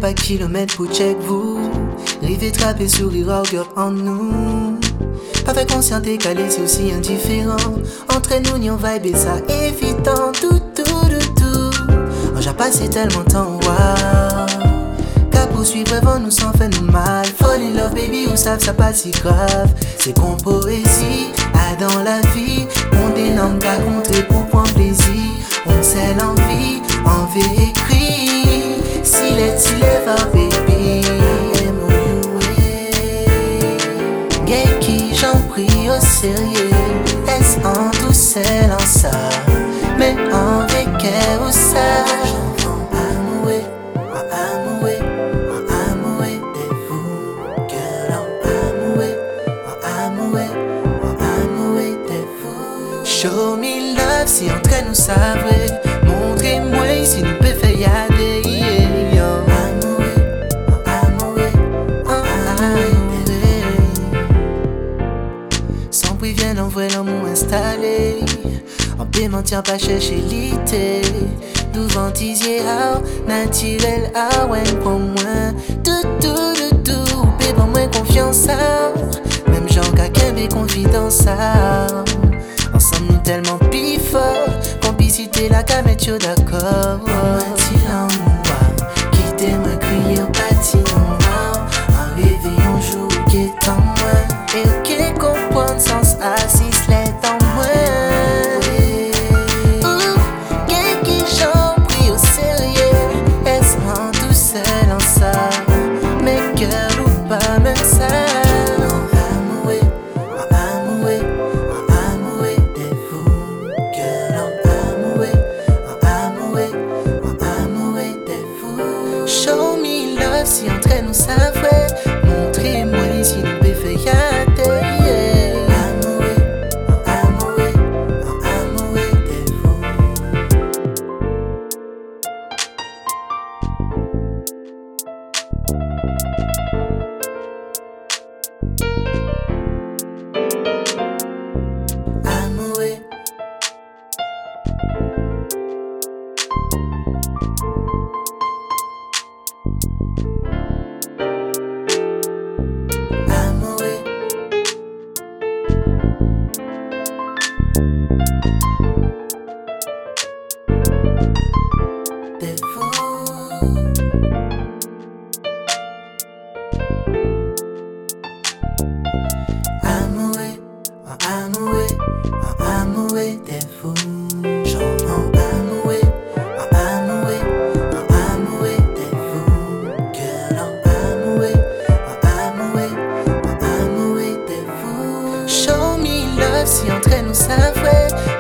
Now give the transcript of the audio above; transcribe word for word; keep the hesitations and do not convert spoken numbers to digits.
pas kilomètres pour check vous. Rive trapper sourire orgueil en nous. Pas fait conscient et calé, c'est aussi indifférent. Entre nous, n'y on vibe et ça évitant tout, tout, tout, tout. Oh, j'ai passé tellement de temps, wow. Qu'à poursuivre avant nous sans faire nous mal. Fall in love baby, ou savent ça pas si grave. C'est qu'on poésie, a dans la vie. On dénomme qu'à contrer pour prendre plaisir. On sait l'envie, envie écrit. S'il est, s'il est va baby. Gay qui j'en prie au sérieux. Est-ce en tout seul en ça? Mais en vécu ou ça? Show me love si entre nous ça vrai. Montrez-moi si nous peut faire yader. Sans prix vient l'envoyer l'amour installé. En paiement tiens pas chercher l'été. Devant tisier naturel ah ouais pour moi. Tout tout tout tout paie pas moins confiance à. Même gens qu'à qu'un confidence à. Ensemble nous tellement plus fort. Complicité la camétio d'accord. Menti l'amour, quittez-moi crier au bâtiment. En réveillon jour qui est en moi. Et qui comprendre sens assis l'est en moi. Ouh, qui j'en prie au sérieux. Est-ce en tout seul en ça? Mais cœur ou pas même ça? Show me love si entre nous ça vrai. Montrez-moi si nous peut faire yader. Amoué, amoué, amoué des fous. Amoué. Des fous. Amoué, en amoué, en amoué des fous. Genre en amoué, en amoué, en amoué des fous. Girl en amoué, en amoué, en amoué des fous. Show me love si entre nous ça vrai.